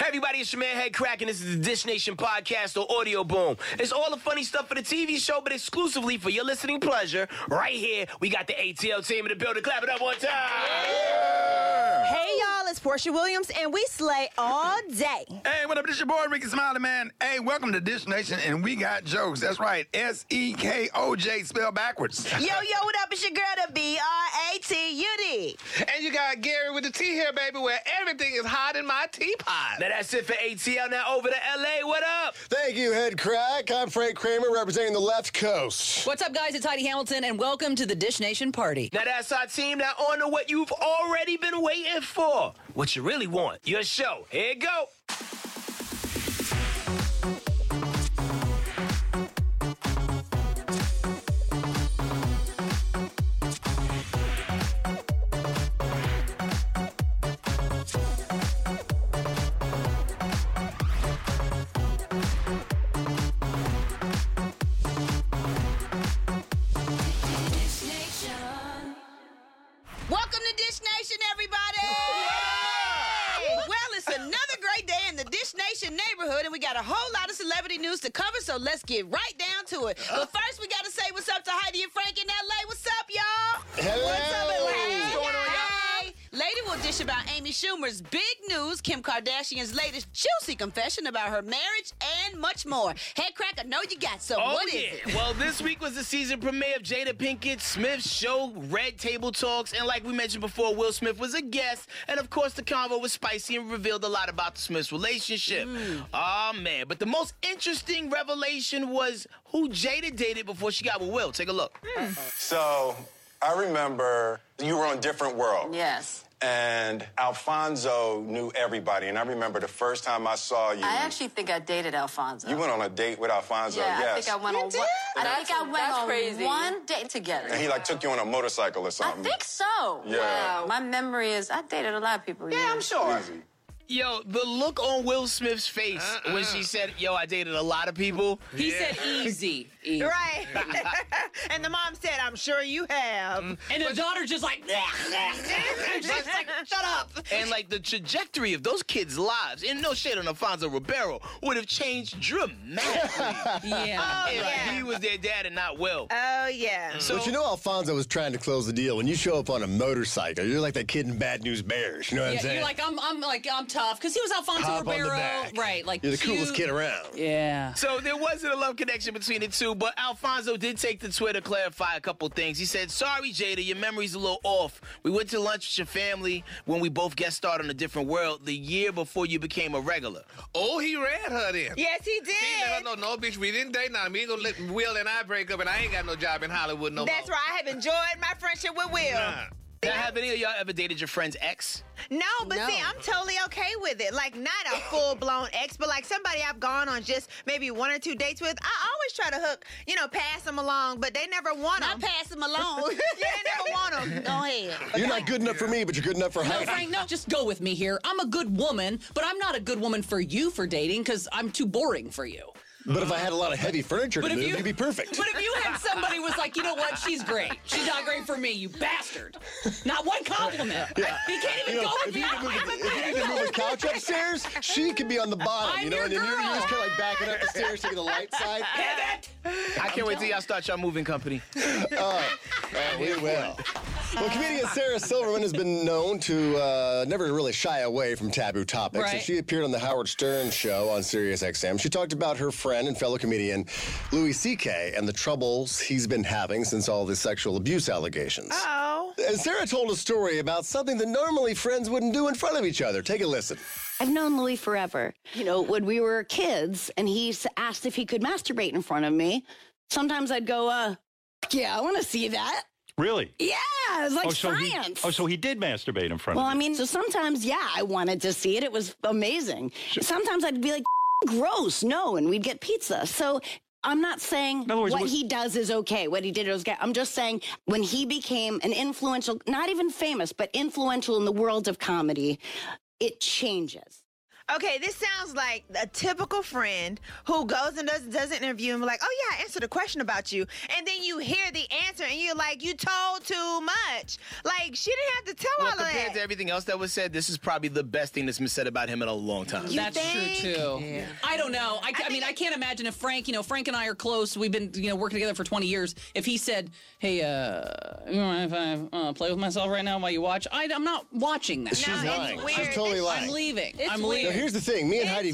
everybody, it's your man Head Crack, and this is the Dish Nation podcast or Audio Boom. It's all the funny stuff for the TV show, but exclusively for your listening pleasure. Right here, we got the ATL team in the building. Clap it up one time. Yeah. Hey, y'all, it's Portia Williams, and we slay all day. Hey, what up? This your boy, Ricky Smiley, man. Hey, welcome to Dish Nation, and we got jokes. That's right, S-E-K-O-J, spelled backwards. Yo, what up? It's your girl, the B-R-A-T-U-D. And you got Gary with the T here, baby, where everything is hot in my teapot. Now that's it for ATL. Now over to L.A. What up? Thank you, Head Crack. I'm Frank Kramer, representing the left coast. What's up, guys? It's Heidi Hamilton, and welcome to the Dish Nation party. Now that's our team. Now on to what you've already been waiting for. What you really want. Your show. Here you go. Welcome to Dish Nation, everybody! Well, it's another great day in the Dish Nation neighborhood, and we got a whole lot of celebrity news to cover, so let's get right down to it. But first, we got to say what's up to Heidi and Frank in L.A. What's up, y'all? Hello. What's up, Atlanta? What's going on, y'all? Hey. Later, we'll dish about Amy Schumer's big news, Kim Kardashian's latest juicy confession about her marriage, and much more. Head Crack, I know you got some. What is it? Well, this week was the season premiere of Jada Pinkett Smith's show, Red Table Talks, and like we mentioned before, Will Smith was a guest, and of course, the convo was spicy and revealed a lot about the Smiths' relationship. Oh, man. But the most interesting revelation was who Jada dated before she got with Will. Take a look. So, I remember you were on Different World. Yes. And Alfonso knew everybody. And I remember the first time I saw you. I actually think I dated Alfonso. You went on a date with Alfonso, yeah, yes. I think I went on did? one. I think I went on crazy. one date together. And he took you on a motorcycle or I something. think so. Yeah. Wow. My memory is I dated a lot of people. Yeah, I'm sure. Easy. Yo, the look on Will Smith's face when she said, yo, I dated a lot of people. He said easy. Easy. Right. And the mom said, I'm sure you have. And the daughter's just like, just like, shut up. And like the trajectory of those kids' lives, and no shade on Alfonso Ribeiro, would have changed dramatically. Yeah. Oh, if yeah. he was their dad and not Will. Oh, yeah. So But you know Alfonso was trying to close the deal. When you show up on a motorcycle, you're like that kid in Bad News Bears. You know what I'm Yeah, saying? you're like, I'm tough. Because he was Alfonso Hop on the Ribeiro. back. Right. Like, You're the coolest cute. kid around. Yeah. So there wasn't a love connection between the two, but Alfonso did take to Twitter to clarify a couple things. He said, sorry, Jada, your memory's a little off. We went to lunch with your family when we both guest starred on A Different World the year before you became a regular. Oh, he read her then. Yes, he He let her did. know, no, bitch, we didn't date now. We ain't gonna let Will and I break up, and I ain't got no job in Hollywood no That's more. right. I have enjoyed my friendship with Will. Nah. Now, have any of y'all ever dated your friend's ex? No, but see, I'm totally okay with it. Like, not a full-blown ex, but like somebody I've gone on just maybe 1 or 2 dates with. I always try to hook, pass them along, but they never want them. Not pass them along. Yeah, they never want them. Go ahead. You're not good enough for me, but you're good enough for No, Heidi. Frank, no, just go with me here. I'm a good woman, but I'm not a good woman for you for dating because I'm too boring for you. But if I had a lot of heavy furniture to move, you'd be perfect. But if you had somebody who was like, you know what, she's great. She's not great for me, you bastard. Not one compliment. Yeah. You can't even go if with you me. need to move a couch upstairs, she could be on the bottom, I'm and then your you're girl. just kind of like backing up the stairs, taking the light side. Pivot. I can't wait till y'all start your moving company. We will. Well, comedian Sarah Silverman has been known to never really shy away from taboo topics. Right. And she appeared on the Howard Stern show on SiriusXM. She talked about her friend and fellow comedian Louis C.K. and the troubles he's been having since all the sexual abuse allegations. Oh. And Sarah told a story about something that normally friends wouldn't do in front of each other. Take a listen. I've known Louis forever. When we were kids and he asked if he could masturbate in front of me, sometimes I'd go, yeah, I want to see that. Really? Yeah, it's like so science. so he did masturbate in front Well, of I you. mean, so sometimes, yeah, I wanted to see it. It was amazing. Sometimes I'd be like, gross, no, and we'd get pizza. So I'm not saying other words, what he does is okay. What he did was okay. I'm just saying when he became an influential, not even famous, but influential in the world of comedy, it changes. Okay, this sounds like a typical friend who goes and does an interview and be like, oh, yeah, I answered a question about you. And then you hear the answer and you're like, you told too much. Like, she didn't have to tell all of Compared that. to everything else that was said, this is probably the best thing that's been said about him in a long time. That's think? true too. Yeah. I don't know. I mean, I can't imagine if Frank, Frank and I are close. We've been, working together for 20 years. If he said, "Hey, you mind if I play with myself right now while you watch?" I'm not watching that. She's it's lying. weird. She's totally lying. I'm leaving. I'm weird. leaving. Now, here's the thing. Me and Heidi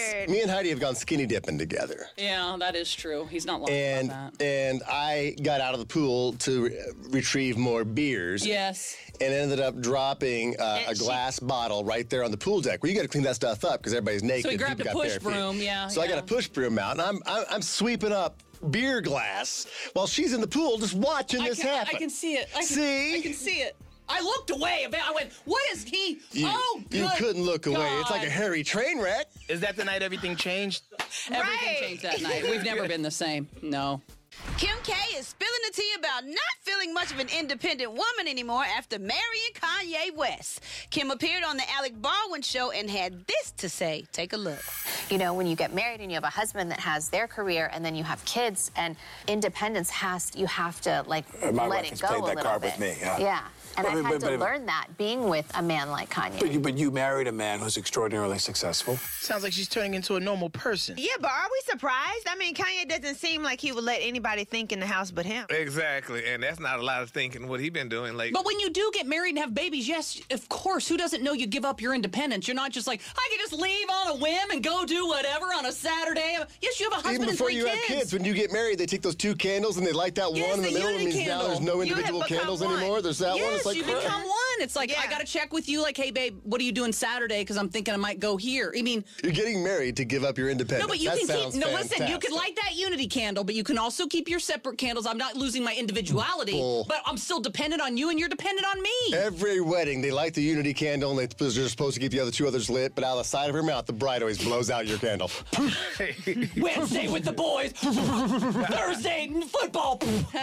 It's have gone skinny dipping together. Yeah, that is true. He's not lying about that. And I got out of the pool to retrieve more beers. Yes. And ended up dropping a glass bottle right there on the pool deck. Well, you got to clean that stuff up because everybody's naked. So he grabbed People a got push bare feet. broom, yeah. So I got a push broom out, and I'm sweeping up beer glass while she's in the pool just watching this happen. I can see it. See? I can see it. I looked away. I went, what is he? You good couldn't look away. It's like a God. hairy train wreck. Is that the night everything changed? Everything Right. changed that night. We've never been the same. No. Kim K is spilling the tea about not feeling much of an independent woman anymore after marrying Kanye West. Kim appeared on the Alec Baldwin show and had this to say. Take a look. When you get married and you have a husband that has their career and then you have kids, and independence you have to my let wife it has go played a that little card bit. with me, yeah. Yeah. And But- I've had but- to learn that being with a man like Kanye. But you married a man who's extraordinarily successful. Sounds like she's turning into a normal person. Yeah, but are we surprised? I mean, Kanye doesn't seem like he would let anybody think in the house but him. Exactly, and that's not a lot of thinking what he been doing lately. But when you do get married and have babies, yes, of course, who doesn't know you give up your independence? You're not just like, I can just leave on a whim and go do whatever on a Saturday. Yes, you have a husband Even and before 3 you kids. have kids, when you get married, they take those 2 candles and they light that Yes, one in the the middle, and unity means now candle. there's no You have individual become candles one. anymore. There's that one. Yes, It's like you become one. It's like, Yeah. I got to check with you, like, hey, babe, what are you doing Saturday? Because I'm thinking I might go here. I mean, you're getting married to give up your independence. no, but you that can sounds keep, listen, you fantastic. can light that unity candle, but you can also keep your separate candles. I'm not losing my individuality, Bull. but I'm still dependent on you and you're dependent on me. Every wedding, they light the unity candle, and they're supposed to keep the other 2 others lit, but out of the side of her mouth, the bride always blows out your candle. Wednesday with the boys. Thursday football.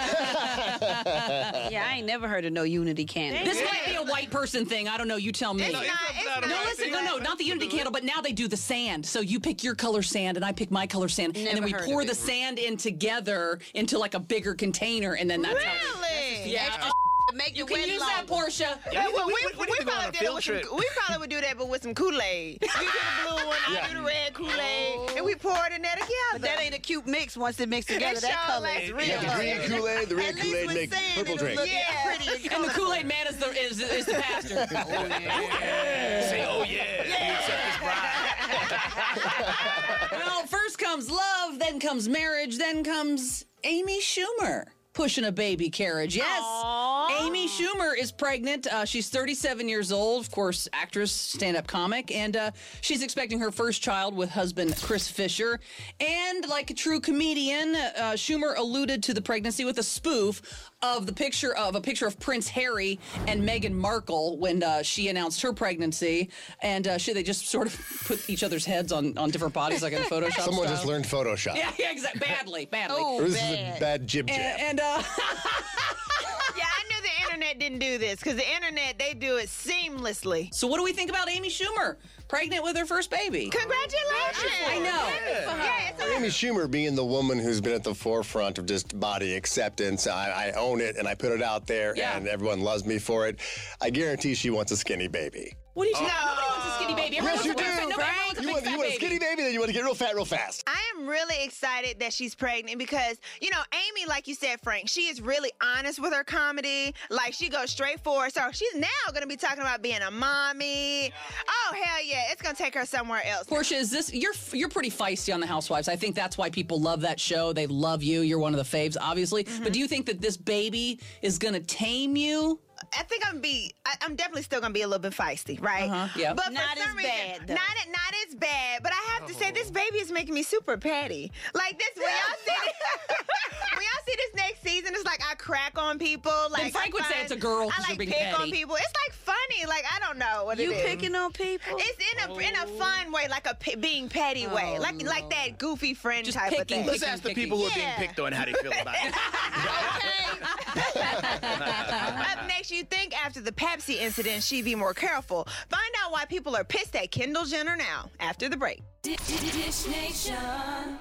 Yeah, I ain't never heard of no unity candle. This might be a white person thing. I don't know. You tell me. It's not. No, listen, no, not the unity candle, but now they do the sand. So you pick your color sand and I pick my color sand. and then Never we heard pour of the it. sand in together into like a bigger container, and then that's how. Really? Yeah. Make You the can wedding use that, longer. Portia. Yeah, we probably need to go on a did it field with trip. we probably would do that, but with some Kool-Aid. You do the blue one, I do the red Kool-Aid, and we pour it in there together. But that ain't a cute mix once it mixed together. It That sure color like is real real. You got the green Kool-Aid, the red At least Kool-Aid with make sand, purple it'll drink. look Yeah. pretty and And the colorful. Kool-Aid man is the pastor. Say, oh yeah, you accept this bride. Well, first comes love, then comes marriage, then comes Amy Schumer pushing a baby carriage. Yes. Amy Schumer is pregnant. She's 37 years old, of course, actress, stand-up comic, and she's expecting her first child with husband Chris Fisher. And like a true comedian, Schumer alluded to the pregnancy with a spoof of a picture of Prince Harry and Meghan Markle when she announced her pregnancy, and they just sort of put each other's heads on different bodies, like in Photoshop. Someone style. just learned Photoshop. Yeah, exactly. Badly. Oh, Or this is bad. a bad jib jab. And Yeah, I knew the internet didn't do this because the internet, they do it seamlessly. so, what do we think about Amy Schumer pregnant with her first baby? Congratulations. I know. Yeah, it's Amy Schumer being the woman who's been at the forefront of just body acceptance, I own it and I put it out there Yeah. and everyone loves me for it. I guarantee she wants a skinny baby. What do you think? Nobody wants a skinny baby. Everyone Yes, you wants a big do. fat- nobody wants a You big want, fat you want a baby. skinny baby, then you want to get real fat real fast. I am really excited that she's pregnant because, Amy, like you said, Frank, she is really honest with her comedy. Like, she goes straight forward. So she's now going to be talking about being a mommy. Oh, hell yeah. It's going to take her somewhere else. Portia, is this you're pretty feisty on the Housewives. I think that's why people love that show. They love you. You're one of the faves, obviously. But do you think that this baby is going to tame you? I think I'm definitely still going to be a little bit feisty, right? Yeah. But for Not some as reason, bad, though. Not as bad. But I have to say, this baby is making me super petty. Like this, when y'all see this next season, it's like I crack on people. Like Frank would say it's a girl 'cause I you're like being pick on petty. people. It's like funny. me. Like, I don't know what You it is. picking on people? It's in a fun way, like being petty way. Like that goofy friend Just type of picking, thing. Let's ask the people who are being picked on how they feel about it. Up next, you think after the Pepsi incident, she'd be more careful. Find out why people are pissed at Kendall Jenner now, after the break. Dish Nation.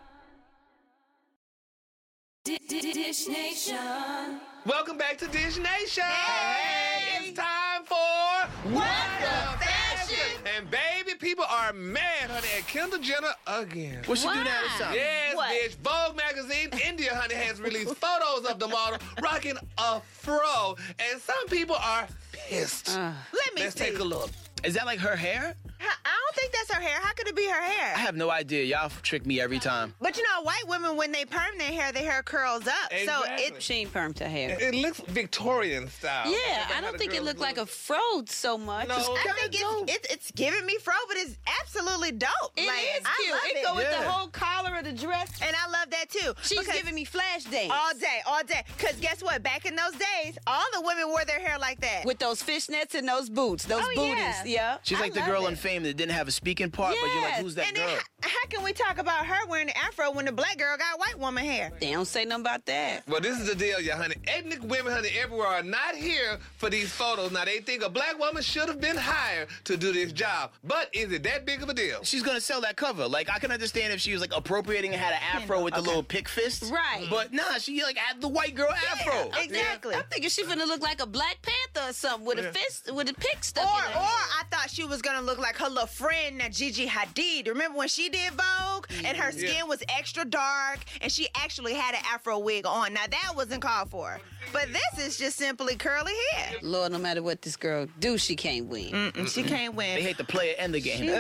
Dish Nation. Welcome back to Dish Nation. Hey, it's time for What the Fashion? And baby, people are mad, honey, at Kendall Jenner again. What she do now this time? Yes, What? bitch. Vogue magazine, India, honey, has released photos of the model rocking a fro, and some people are pissed. Let me Let's see. take a look. Is that like her hair? I don't think that's her hair. How could it be her hair? I have no idea. Y'all trick me every time. But you know, white women, when they perm their hair curls up. Exactly. So it. She ain't permed her hair. It looks Victorian style. Yeah, I don't think it looked like a fro so much. No. I think it's giving me fro, but it's absolutely dope. It like, is I cute. love It go with Yeah. the whole collar of the dress. And I love that too. She's because giving me flash dance. all day. Because guess what? Back in those days, all the women wore their hair like that. With those fishnets and those boots, those Oh, booties. yeah. Yeah. She's I like the love girl it. in Fame that didn't have a speaking part, but you're like, Yes. who's that and girl? then how can we talk about her wearing the afro when the black girl got white woman hair? They don't say nothing about that. Well, this is the deal, y'all, honey. Ethnic women, honey, everywhere are not here for these photos. Now, they think a black woman should have been hired to do this job. But is it that big of a deal? She's gonna sell that cover. Like, I can understand if she was like appropriating and had an afro with the little pick fist. Right. But nah, she like had the white girl afro. Exactly. I'm thinking she finna look like a Black Panther or something with a fist, with a pick stuck Or in her. I thought she was gonna look like her little friend, Gigi Hadid. Remember when she did Vogue and her skin was extra dark and she actually had an afro wig on? Now that wasn't called for. But this is just simply curly hair. Lord, no matter what this girl do, she can't win. She can't win. They hate the player and the game.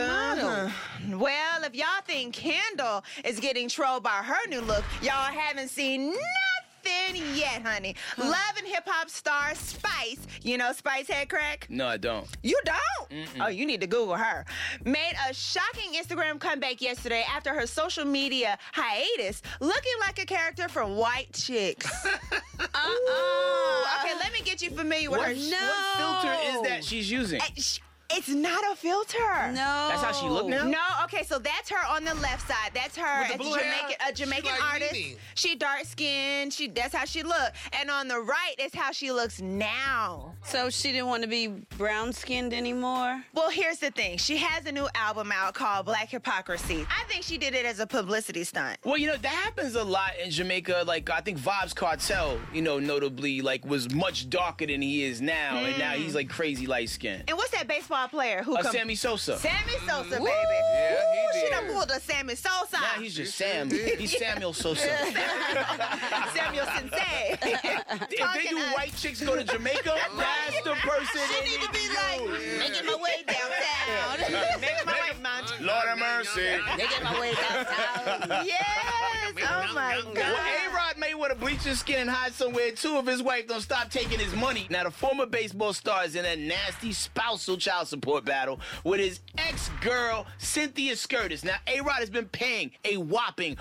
Well, if y'all think Kendall is getting trolled by her new look, y'all haven't seen nothing yet, honey. Love and hip hop star Spice, you know Spice Head Crack? No, I don't. You don't? Oh, you need to Google her. Made a shocking Instagram comeback yesterday after her social media hiatus, looking like a character from White Chicks. Ooh. Okay, let me get you familiar with her. What filter is that she's using? It's not a filter. No. That's how she look now? No, okay, so that's her on the left side. That's her With the as blue hair? a Jamaican She like artist. Nene. She dark skinned. That's how she look. And on the right is how she looks now. So she didn't want to be brown skinned anymore? Well, here's the thing. She has a new album out called Black Hypocrisy. I think she did it as a publicity stunt. Well, you know, that happens a lot in Jamaica. Like, I think Vibes Cartel, you know, notably, like, was much darker than he is now. And now he's, like, crazy light-skinned. And what's that baseball player who comes? Sammy Sosa. Sammy Sosa, baby. Yeah, he She done did. pulled a Sammy Sosa. Now he's just Sam. He's Samuel Sosa. Samuel Sensei. If they do white chicks go to Jamaica, that's the person She need to be like, making my way downtown. Making my way, man. Lord have mercy. Making my way downtown. Yes. Oh my God. Well, A-Rod may want to bleach his skin and hide somewhere too if his wife don't stop taking his money. Now, the former baseball star is in a nasty spousal child support battle with his ex-girl, Cynthia Scurtis. Now, A-Rod has been paying a whopping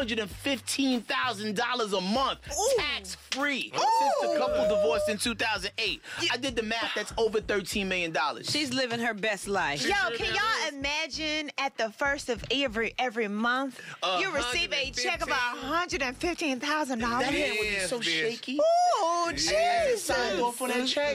$115,000 a month, tax-free, since the couple divorced in 2008. I did the math. That's over $13 million. She's living her best life. Yo, can y'all imagine at the first of every month, you receive a check of $115,000? That hand would be Yes, so bitch. shaky. Oh, Yeah, Jesus. signed off on that check.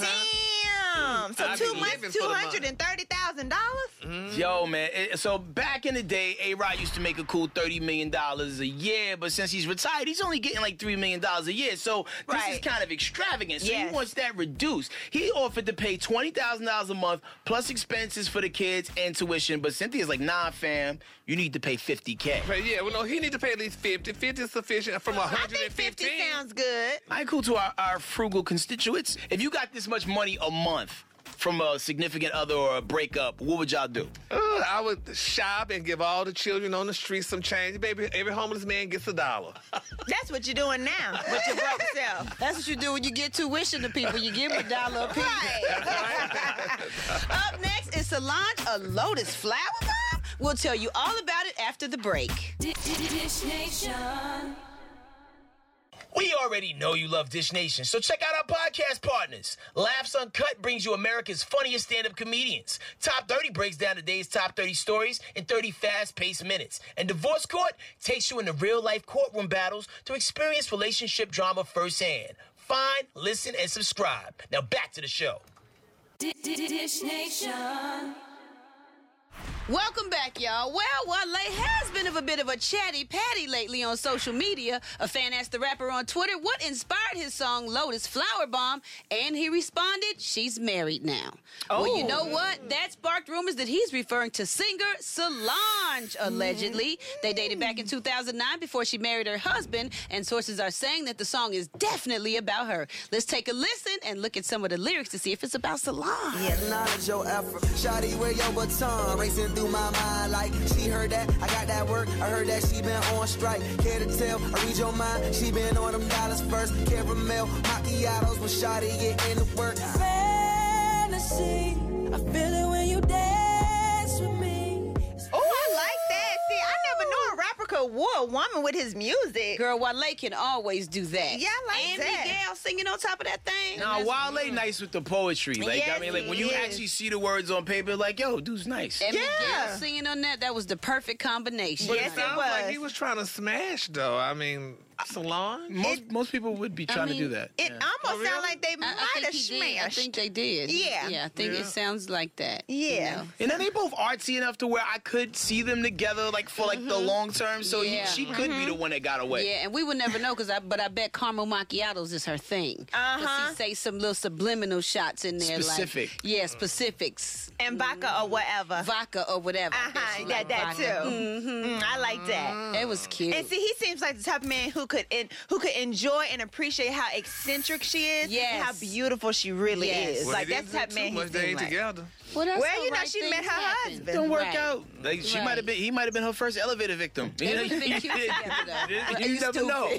Damn. So I be 2 months, living for the money. $230,000? Yo, man. So back in the day, A-Rod used to make a cool $30 million a year, but since he's retired, he's only getting like $3 million a year. So this is Right. kind of extravagant. So Yes. he wants that reduced. He offered to pay $20,000 a month plus expenses for the kids and tuition, but Cynthia's like, nah, fam, you need to pay $50K. But yeah, well, no, he need to pay at least 50. 50 is sufficient from I 115. think 50 sounds good. All right, cool to our frugal constituents. If you got this much money a month from a significant other or a breakup, what would y'all do? I would shop and give all the children on the street some change. Baby, every homeless man gets $1. That's what you're doing now with your broke self. That's what you do when you get tuition to people. You give them $1 a piece. Up next is Solange, a Lotus flower bomb. We'll tell you all about it after the break. Dish Nation. We already know you love Dish Nation, so check out our podcast partners. Laughs Uncut brings you America's funniest stand-up comedians. Top 30 breaks down the day's top 30 stories in 30 fast-paced minutes. And Divorce Court takes you into real-life courtroom battles to experience relationship drama firsthand. Find, listen, and subscribe. Now back to the show. Dish Nation. Welcome back, y'all. Well, Wale has been a bit of a chatty patty lately on social media. A fan asked the rapper on Twitter what inspired his song Lotus Flower Bomb, and he responded, she's married now. Oh. Well, you know what? That sparked rumors that he's referring to singer Solange, allegedly. They dated back in 2009 before she married her husband, and sources are saying that the song is definitely about her. Let's take a listen and look at some of the lyrics to see if it's about Solange. Acknowledge your effort. Shawty, where your baton racing through my mind like she heard that. I got that work. I heard that she been on strike. Care to tell? I read your mind. She been on them dollars first. Caramel macchiatos when Shawty get into work. Fantasy. I feel it when you dance with me. Oh, I like that. See, I never knew a rapper could woo a woman with his music. Girl, Wale can always do that. Yeah, I like and that. Miguel singing on top of that thing. Nah, Wale nice with the poetry. Like, Yes, I mean, like, when you he is. actually see the words on paper, like, yo, dude's nice. And Miguel singing on that was the perfect combination. But it sounds like he was trying to smash, though. I mean, Solange? Most people would be trying to do that. It almost sounds like they might think have he did. smashed. I think they did. Yeah. Yeah, I think it sounds like that. Yeah. You know? And then they both artsy enough to where I could see them together, like, for, like, the long term. So she could be the one that got away. Yeah, and we would never know, but I bet caramel macchiatos is her thing. Because he say some little subliminal shots in there. Specific. Like, yeah, specifics. And vodka or whatever. Vodka or whatever. That too. I like that. It was cute. And see, he seems like the type of man who could enjoy and appreciate how eccentric she is, and how beautiful she really is. Well, like it that's the type of man too much. he They seems ain't like. together. Well, that's Well, all you know, right. she Things met her happen. husband. Don't work Right. out. Like she might have been. He might have been her first elevator victim. It would have been cute together, though. You never know.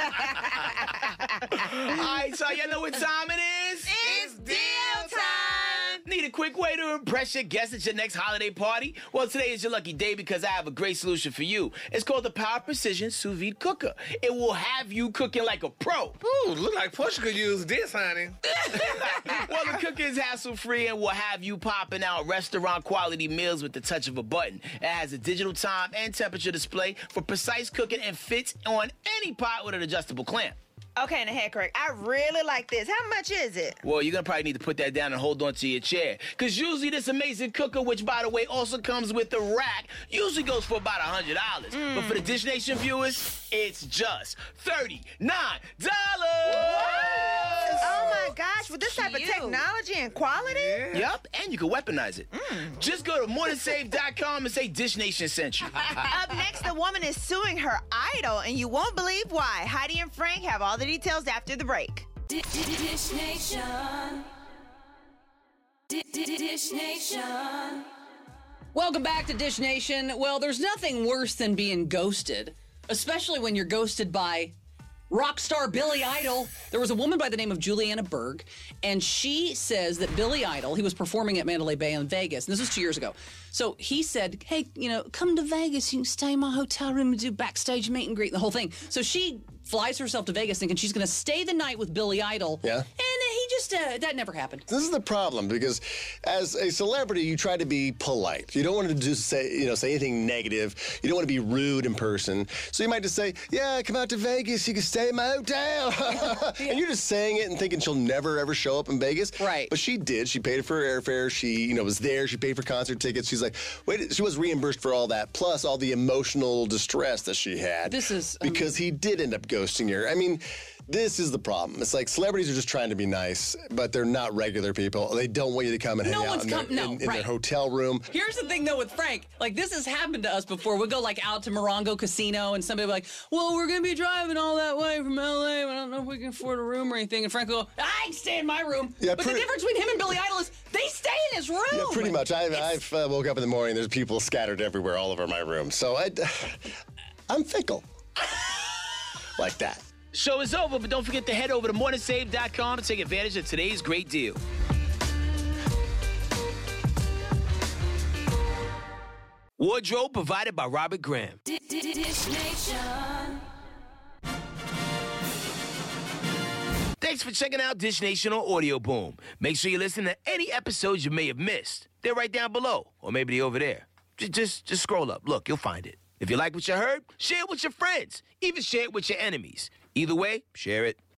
All right, so y'all know what time it is? It's deal time. Need a quick way to impress your guests at your next holiday party? Well, today is your lucky day because I have a great solution for you. It's called the Power Precision Sous Vide Cooker. It will have you cooking like a pro. Ooh, look like Portia could use this, honey. Well, the cooker is hassle-free and will have you popping out restaurant-quality meals with the touch of a button. It has a digital time and temperature display for precise cooking and fits on any pot with an adjustable clamp. Okay, now head correct. I really like this. How much is it? Well, you're going to probably need to put that down and hold on to your chair. Because usually this amazing cooker, which, by the way, also comes with the rack, usually goes for about $100. But for the Dish Nation viewers, it's just $39. Oh, my gosh. With this type of technology and quality? Yep, and you can weaponize it. Just go to morningsave.com and say Dish Nation sent you. Up next, the woman is suing her idol, and you won't believe why. Heidi and Frank have all the details after the break. Dish Nation. Dish Nation. Welcome back to Dish Nation. Well, there's nothing worse than being ghosted, especially when you're ghosted by rock star Billy Idol. There was a woman by the name of Juliana Berg, and she says that Billy Idol, he was performing at Mandalay Bay in Vegas, and this was 2 years ago. So he said, hey, come to Vegas. You can stay in my hotel room and do backstage meet and greet, the whole thing. So she flies herself to Vegas thinking she's going to stay the night with Billy Idol. Yeah. And he just, that never happened. This is the problem because as a celebrity, you try to be polite. You don't want to just say anything negative. You don't want to be rude in person. So you might just say, yeah, come out to Vegas. You can stay in my hotel. And you're just saying it and thinking she'll never, ever show up in Vegas. Right. But she did. She paid for her airfare. She, was there. She paid for concert tickets. She's like, wait, she was reimbursed for all that, plus all the emotional distress that she had. This is... because he did end up ghosting her. I mean, this is the problem. It's like celebrities are just trying to be nice, but they're not regular people. They don't want you to come and hang out in their hotel room. Here's the thing, though, with Frank. Like, this has happened to us before. We'll go, out to Morongo Casino, and somebody will be like, well, we're going to be driving all that way from L.A. I don't know if we can afford a room or anything. And Frank will go, I can stay in my room. Yeah, but the difference between him and Billy Idol is they stay in his room. Yeah, pretty much. I've woke up in the morning, there's people scattered everywhere all over my room. So I'm fickle. Like that. Show is over, but don't forget to head over to morningsave.com to take advantage of today's great deal. Wardrobe provided by Robert Graham. Dish Nation. Thanks for checking out Dish Nation on Audio Boom. Make sure you listen to any episodes you may have missed. They're right down below, or maybe they're over there. Just scroll up. Look, you'll find it. If you like what you heard, share it with your friends. Even share it with your enemies. Either way, share it.